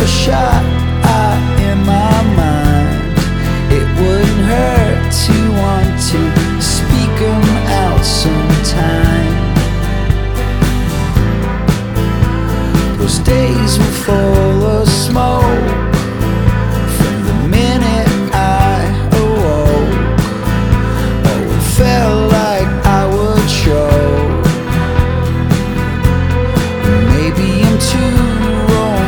a shot in my mind. It wouldn't hurt to want to